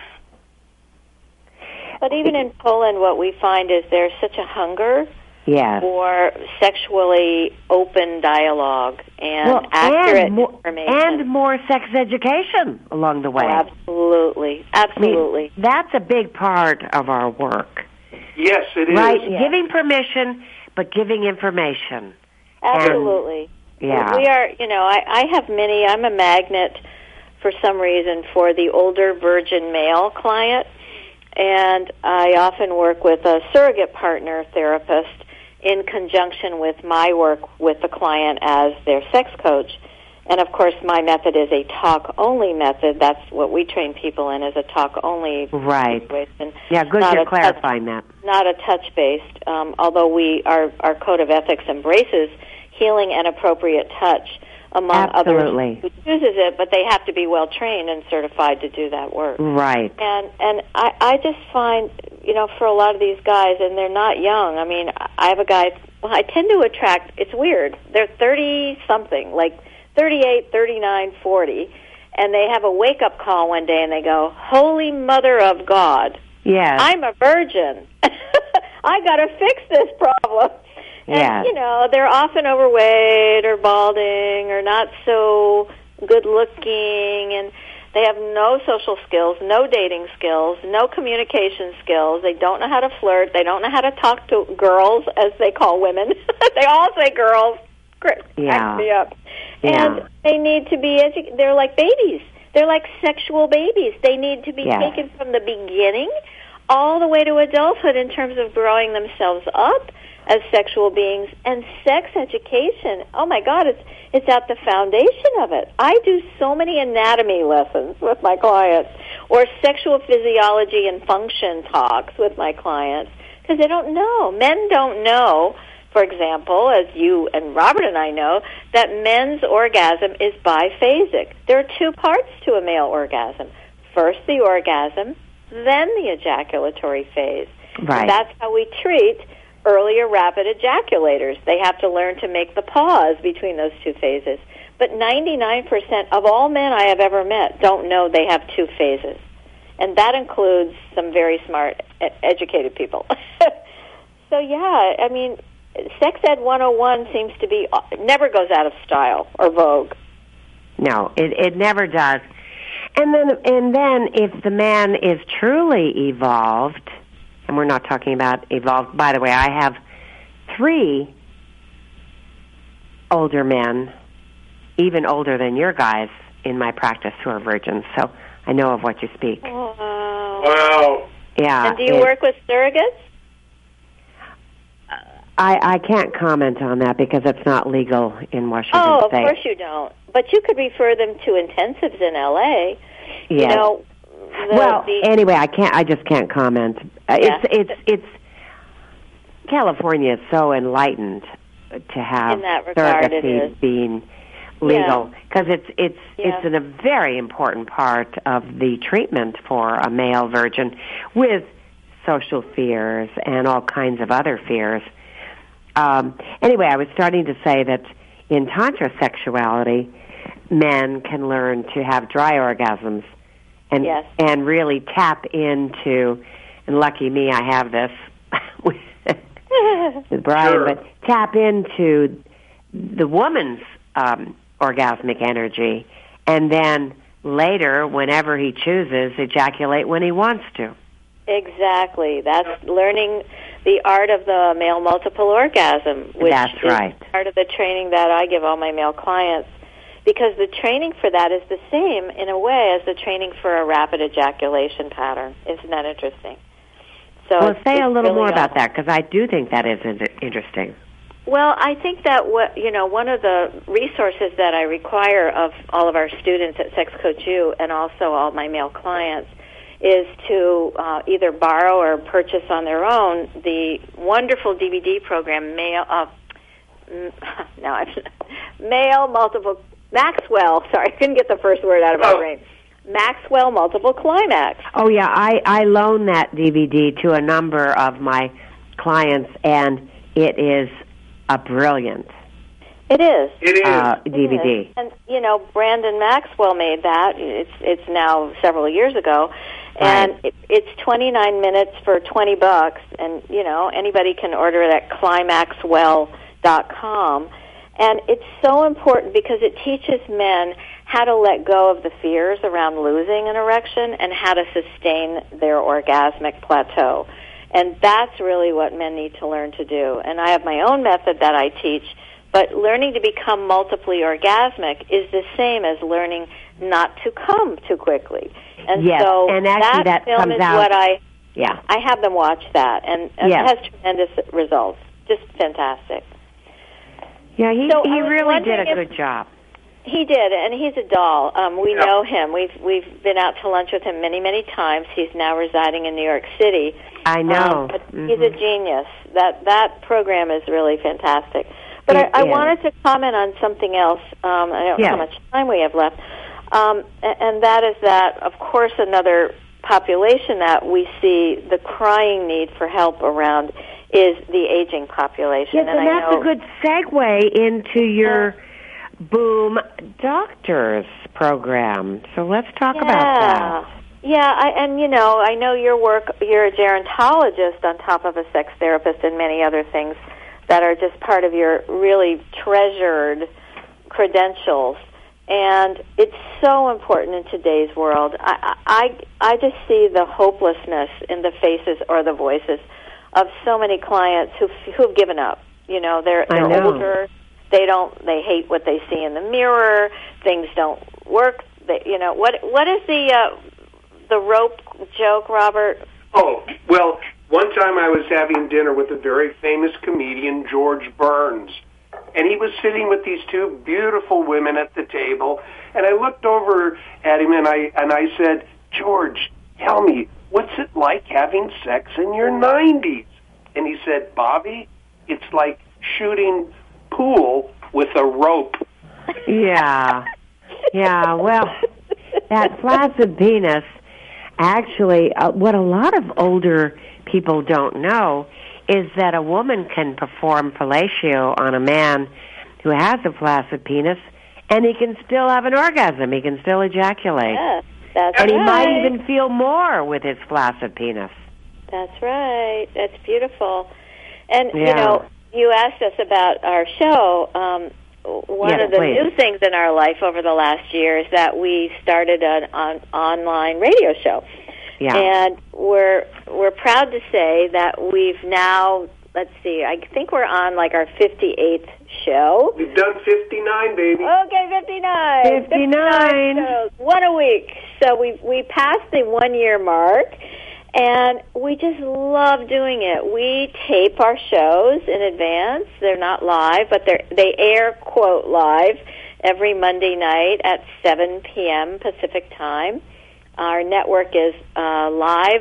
But even in Poland, what we find is there's such a hunger yes. for sexually open dialogue and well, accurate and more, information. And more sex education along the way. Oh, absolutely. Absolutely. I mean, that's a big part of our work. Yes, it is. Right, yes. Giving permission, but giving information. Absolutely. And, yeah. We are, you know, I, I have many, I'm a magnet for some reason for the older virgin male client, and I often work with a surrogate partner therapist in conjunction with my work with the client as their sex coach. And, of course, my method is a talk-only method. That's what we train people in, is a talk-only right. situation. Yeah, good not you're clarifying touch, that. Not a touch-based, um, although we our, our code of ethics embraces healing and appropriate touch among Absolutely. others who chooses it, but they have to be well-trained and certified to do that work. Right. And and I, I just find, you know, for a lot of these guys, and they're not young. I mean, I have a guy, well, I tend to attract, it's weird, they're thirty-something, like thirty-eight, thirty-nine, forty, and they have a wake-up call one day and they go, Holy Mother of God, yes. I'm a virgin. I got to fix this problem. And, yes. you know, they're often overweight or balding or not so good-looking, and they have no social skills, no dating skills, no communication skills. They don't know how to flirt. They don't know how to talk to girls, as they call women. They all say girls. Cracks yeah. me up. Yeah. And they need to be edu- they're like babies. They're like sexual babies. They need to be yes. taken from the beginning all the way to adulthood in terms of growing themselves up as sexual beings. And sex education, oh my God, it's it's at the foundation of it. I do so many anatomy lessons with my clients, or sexual physiology and function talks with my clients, because they don't know. Men don't know, for example, as you and Robert and I know, that men's orgasm is biphasic. There are two parts to a male orgasm. First the orgasm, then the ejaculatory phase. Right. And that's how we treat earlier rapid ejaculators. They have to learn to make the pause between those two phases. But ninety-nine percent of all men I have ever met don't know they have two phases. and that includes some very smart, educated people. So, yeah, I mean, Sex Ed one oh one seems to be, never goes out of style or vogue. No, it, it never does. And then, and then if the man is truly evolved, and we're not talking about evolved, by the way, I have three older men, even older than your guys, in my practice who are virgins, so I know of what you speak. Wow. Wow. Yeah. And do you it, work with surrogates? I, I can't comment on that because it's not legal in Washington Oh, of State. course you don't. But you could refer them to intensives in L A. Yes. You know, the, well, the, anyway, I can't. I just can't comment. Uh, Yeah. It's it's it's California is so enlightened to have In that regard, it surrogacy is. being legal because it's it's Yeah. it's in a very important part of the treatment for a male virgin with social fears and all kinds of other fears. Um, anyway, I was starting to say that in tantra sexuality, men can learn to have dry orgasms and Yes. and really tap into. And lucky me, I have this with, with Brian, Sure. but tap into the woman's um, orgasmic energy, and then later, whenever he chooses, ejaculate when he wants to. Exactly. That's learning the art of the male multiple orgasm, which That's is right. part of the training that I give all my male clients, because the training for that is the same in a way as the training for a rapid ejaculation pattern. Isn't that interesting? So Well, it's- say a it's little really more about awesome. that, because I do think that is in- interesting. Well, I think that what you know, one of the resources that I require of all of our students at Sex Coach U and also all my male clients is to uh, either borrow or purchase on their own the wonderful D V D program, Male. Uh, now I'm Male Multiple Maxwell. Sorry, I couldn't get the first word out of my Oh. brain. Maxwell Multiple Climax. Oh, yeah, I, I loan that D V D to a number of my clients, and it is a brilliant It is. It is. uh, It D V D. is. And you know, Brandon Maxwell made that. It's it's now several years ago, and Right. it, it's twenty-nine minutes for twenty bucks. And you know, anybody can order it at climaxwell dot com. And it's so important because it teaches men how to let go of the fears around losing an erection and how to sustain their orgasmic plateau. And that's really what men need to learn to do. And I have my own method that I teach, but learning to become multiply orgasmic is the same as learning not to come too quickly. And Yes, so and actually that, that film comes is out- what I Yeah. I have them watch that, and, and Yes. it has tremendous results. Just fantastic. Yeah, he, So he I was really did a wondering if- good job. He did, and he's a doll. Um, we Yeah. know him. We've we've been out to lunch with him many, many times. He's now residing in New York City. I know. Um, but Mhm. he's a genius. That that program is really fantastic. But It I, I is. wanted to comment on something else. Um, I don't know Yes. how much time we have left, um, and, and that is that, of course, another population that we see the crying need for help around is the aging population. Yes, and, I that's know, a good segue into your Boom Doctors program. So let's talk about that. Yeah, I, and you know, I know your work, you're a gerontologist on top of a sex therapist and many other things that are just part of your really treasured credentials. And it's so important in today's world. I, I, I just see the hopelessness in the faces or the voices of so many clients who've, who've given up. You know, they're, I they're know. older. They don't. They hate what they see in the mirror. Things don't work. They, you know what? What is the uh, the rope joke, Robert? Oh, well, one time I was having dinner with a very famous comedian, George Burns, and he was sitting with these two beautiful women at the table, and I looked over at him and I and I said, "George, tell me, what's it like having sex in your nineties?" And he said, "Bobby, it's like shooting pool with a rope." Yeah. Yeah, well, that flaccid penis, actually, uh, what a lot of older people don't know is that a woman can perform fellatio on a man who has a flaccid penis, and he can still have an orgasm. He can still ejaculate. Yeah. That's and right. he might even feel more with his flaccid penis. That's right. That's beautiful. And, Yeah. you know, you asked us about our show. Um, one yes, of the please. new things in our life over the last year is that we started an on, online radio show. Yeah. And we're we're proud to say that we've now, let's see, I think we're on like our fifty-eighth show. We've done fifty-nine, baby. Okay, fifty-nine. fifty-nine. shows, one a week. So we we passed the one-year mark, and we just love doing it. We tape our shows in advance. They're not live, but they they air, quote, live every Monday night at seven p.m. Pacific time. Our network is uh, Live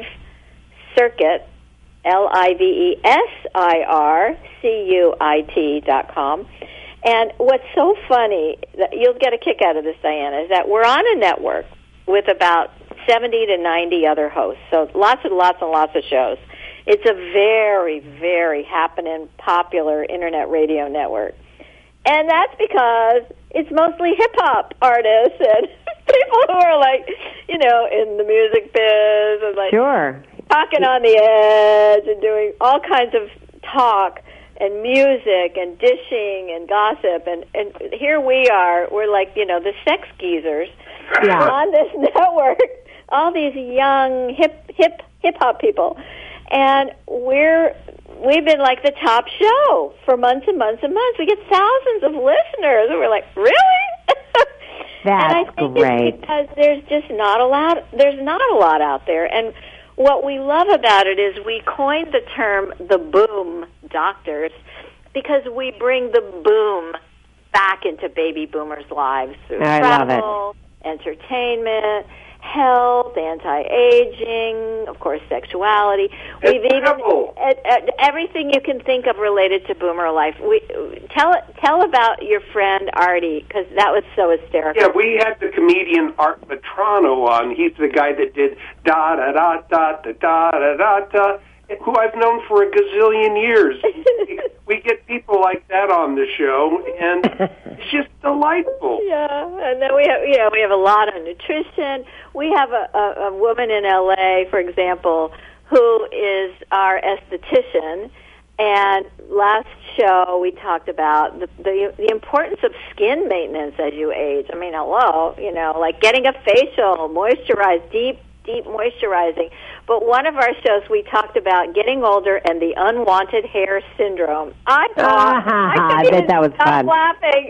Circuit, L I V E S I R C U I T dot com. And what's so funny, that you'll get a kick out of this, Diana, is that we're on a network with about seventy to ninety other hosts. So lots and lots and lots of shows. It's a very, very happening, popular internet radio network. And that's because it's mostly hip-hop artists and people who are like, you know, in the music biz and like Sure. talking on the edge and doing all kinds of talk and music and dishing and gossip. And, and here we are. We're like, you know, the sex geezers Yeah. on this network. All these young hip hip hip hop people, and we're we've been like the top show for months and months and months. We get thousands of listeners, and we're like, really? That's and I think great. It's because there's just not a lot. There's not a lot out there, and what we love about it is we coined the term the boom doctors because we bring the boom back into baby boomers' lives through I travel, entertainment, health, anti-aging, of course, sexuality. We've even uh, uh, everything you can think of related to boomer life. We tell tell about your friend Artie, because that was so hysterical. Yeah, we had the comedian Art Matrano on. He's the guy that did da da da da da da da da da, who I've known for a gazillion years. We get people like that on the show, and it's just delightful. Yeah, and then we have, you know, we have a lot of nutrition. We have a, a, a woman in L A, for example, who is our esthetician. And last show we talked about the, the the importance of skin maintenance as you age. I mean, hello, you know, like getting a facial, moisturize, deep, deep moisturizing. But one of our shows, we talked about getting older and the unwanted hair syndrome. I thought Ah, I bet that was stop fun. laughing,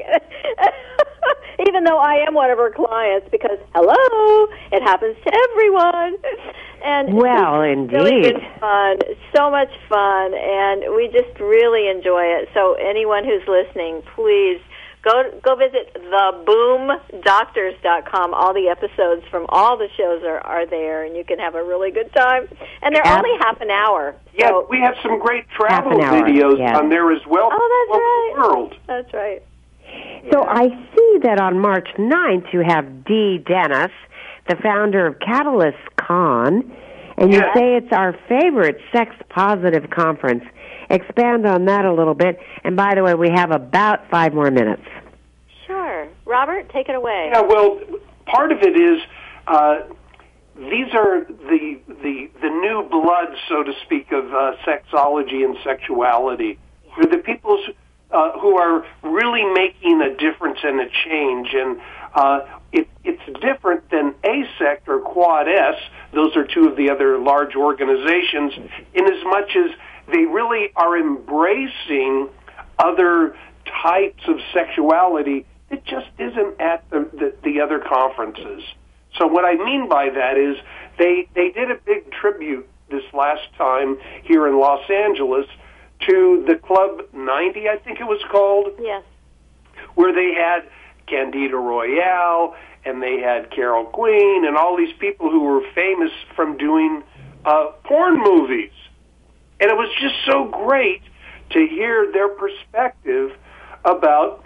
even though I am one of her clients, because hello, it happens to everyone. And Well, it's really indeed. been fun, so much fun, and we just really enjoy it. So anyone who's listening, please. Go go visit the boom doctors dot com. All the episodes from all the shows are, are there, and you can have a really good time. And they're Ab- only half an hour. Yeah, So, we have some great travel Half an hour, videos yes. on there as well. Oh, that's all right. over the world. That's right. So I see that on March ninth you have Dee Dennis, the founder of Catalyst Con, and you Yes. say it's our favorite sex-positive conference. Expand on that a little bit. And by the way, we have about five more minutes. Sure. Robert, take it away. Yeah, well, part of it is uh, these are the the the new blood, so to speak, of uh, sexology and sexuality. They're the people uh, who are really making a difference and a change, and uh, it, it's different than A S E C or Quad S. Those are two of the other large organizations, in as much as they really are embracing other types of sexuality that just isn't at the, the, the other conferences. So what I mean by that is they they did a big tribute this last time here in Los Angeles to the Club ninety, I think it was called, Yes. where they had Candida Royale and they had Carol Queen and all these people who were famous from doing uh, porn movies. And it was just so great to hear their perspective about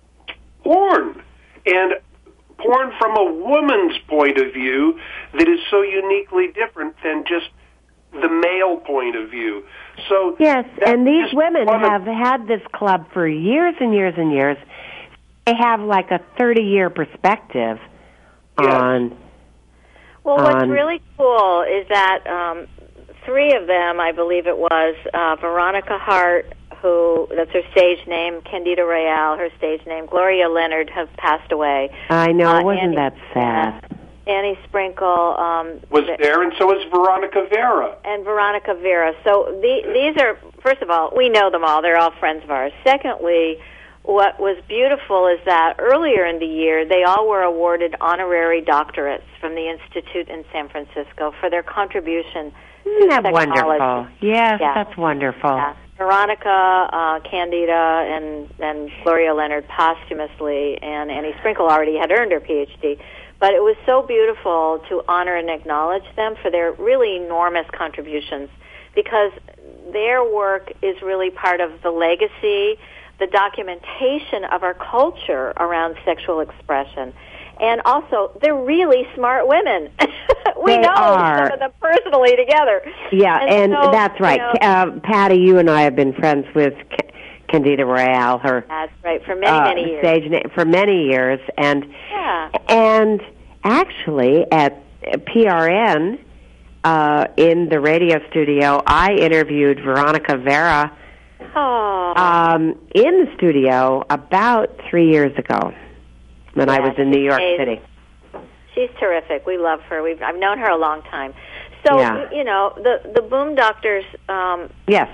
porn, and porn from a woman's point of view that is so uniquely different than just the male point of view. So Yes, and these just women one of- have had this club for years and years and years. They have like a thirty-year perspective Yes. on Well, what's on, really cool is that um, three of them, I believe it was, uh, Veronica Hart, who, that's her stage name, Candida Royale, her stage name, Gloria Leonard, have passed away. I know, uh, wasn't Annie, that sad? Uh, Annie Sprinkle. Um, was there, and so was Veronica Vera. And Veronica Vera. So the, these are, first of all, we know them all. They're all friends of ours. Secondly, what was beautiful is that earlier in the year, they all were awarded honorary doctorates from the Institute in San Francisco for their contribution Isn't to that wonderful? Yes, yeah. that's wonderful. Yeah. Veronica, uh, Candida, and, and Gloria Leonard posthumously, and Annie Sprinkle already had earned her P H D. But it was so beautiful to honor and acknowledge them for their really enormous contributions, because their work is really part of the legacy, the documentation of our culture around sexual expression. And also, they're really smart women. we They know are. some of them personally together. Yeah, and, and so, that's right. You know, uh, Patty, you and I have been friends with C- Candida Royale, her that's right, for many, uh, many years. stage name, for many years, and Yeah. and actually at P R N uh, in the radio studio, I interviewed Veronica Vera Oh. um, in the studio about three years ago when I Yeah, was in New York she's City. She's terrific. We love her. We've I've known her a long time. So Yeah. you know the the Boom Doctors. Um, Yes.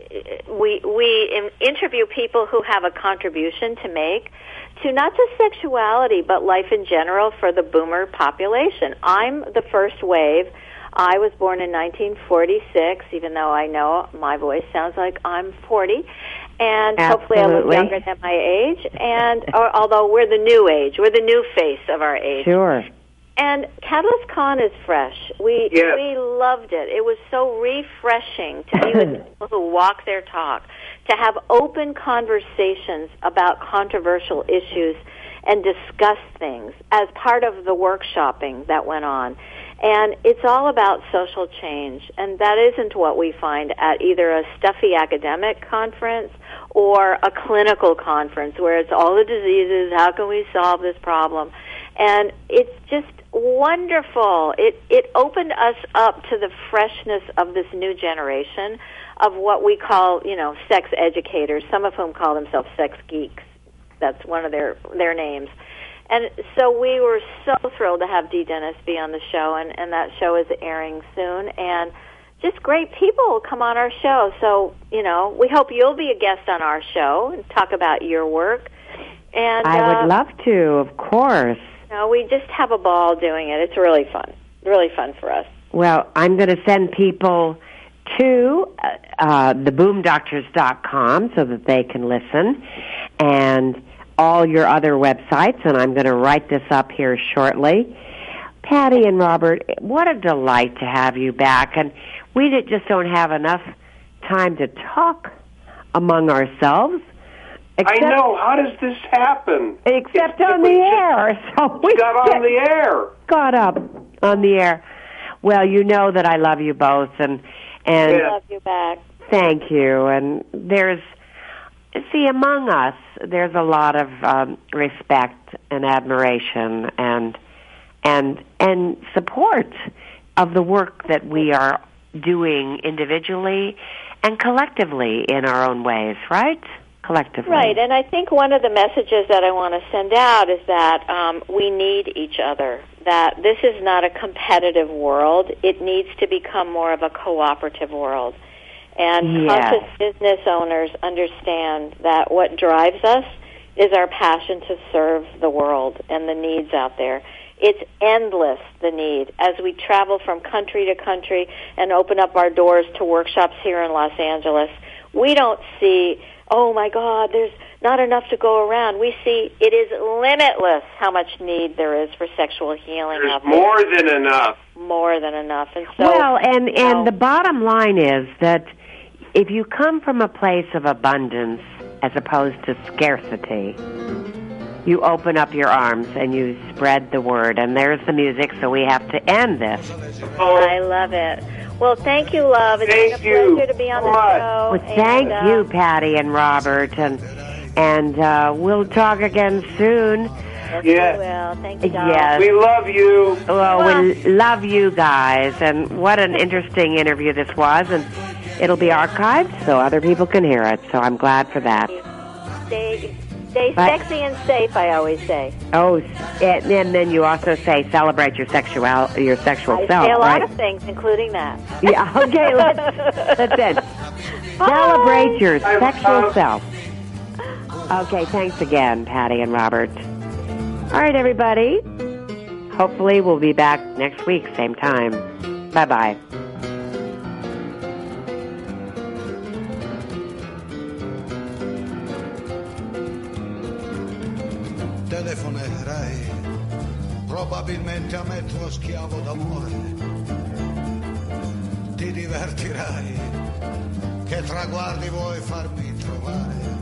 we we in, interview people who have a contribution to make to not just sexuality but life in general for the Boomer population. I'm the first wave. I was born in nineteen forty-six, even though I know my voice sounds like I'm forty. And hopefully I look Absolutely. younger than my age. And or, although we're the new age, we're the new face of our age. Sure. And Catalyst Con is fresh. We Yes. we loved it. It was so refreshing to be with people who walk their talk, to have open conversations about controversial issues and discuss things as part of the workshopping that went on. And it's all about social change, and that isn't what we find at either a stuffy academic conference or a clinical conference where it's all the diseases, how can we solve this problem? And it's just wonderful. It it opened us up to the freshness of this new generation of what we call, you know, sex educators, some of whom call themselves sex geeks. That's one of their their names. And so we were so thrilled to have Dee Dennis be on the show, and, and that show is airing soon. And just great people will come on our show. So, you know, we hope you'll be a guest on our show and talk about your work. And I uh, would love to, of course. You know, we just have a ball doing it. It's really fun. Really fun for us. Well, I'm going to send people to uh, the boom doctors dot com so that they can listen, and all your other websites, and I'm going to write this up here shortly. Patty and Robert, what a delight to have you back. And we just don't have enough time to talk among ourselves. Except, I know. How does this happen? Except it's, on the air. So we got on the air. Got up on the air. Well, you know that I love you both, and and I love you back. Thank you. And there's, see, among us, there's a lot of um, respect and admiration and and and support of the work that we are doing individually and collectively in our own ways, right? Collectively. Right, and I think one of the messages that I want to send out is that um, we need each other, that this is not a competitive world. It needs to become more of a cooperative world. And yes. conscious business owners understand that what drives us is our passion to serve the world and the needs out there. It's endless, the need. As we travel from country to country and open up our doors to workshops here in Los Angeles, we don't see, oh my God, there's not enough to go around. We see it is limitless how much need there is for sexual healing There's out there. more than enough. More than enough. And so, well, and, and you know, the bottom line is that if you come from a place of abundance as opposed to scarcity, you open up your arms and you spread the word. And there's the music, so we have to end this. Oh, I love it. Well, thank you, love. It's Thank been a you pleasure to be on so the much. show. Well, thank and, uh, you, Patty and Robert, and and uh, we'll talk again soon. Yes, Yeah. we will. Thank you, Doc. Yes. We love you. Well, we love you guys, and what an interesting interview this was, and it'll be archived so other people can hear it, so I'm glad for that. Stay, stay Bye. sexy and safe, I always say. Oh, and, and then you also say celebrate your sexual your sexual I self, say a lot right? of things, including that. Yeah, okay, let's, let's then. Celebrate your Bye. sexual Bye. self. Okay, thanks again, Patty and Robert. All right, everybody. Hopefully we'll be back next week, same time. Bye-bye. Telefonerai, probabilmente a me tuo schiavo d'amore. Ti divertirai, che traguardi vuoi farmi trovare?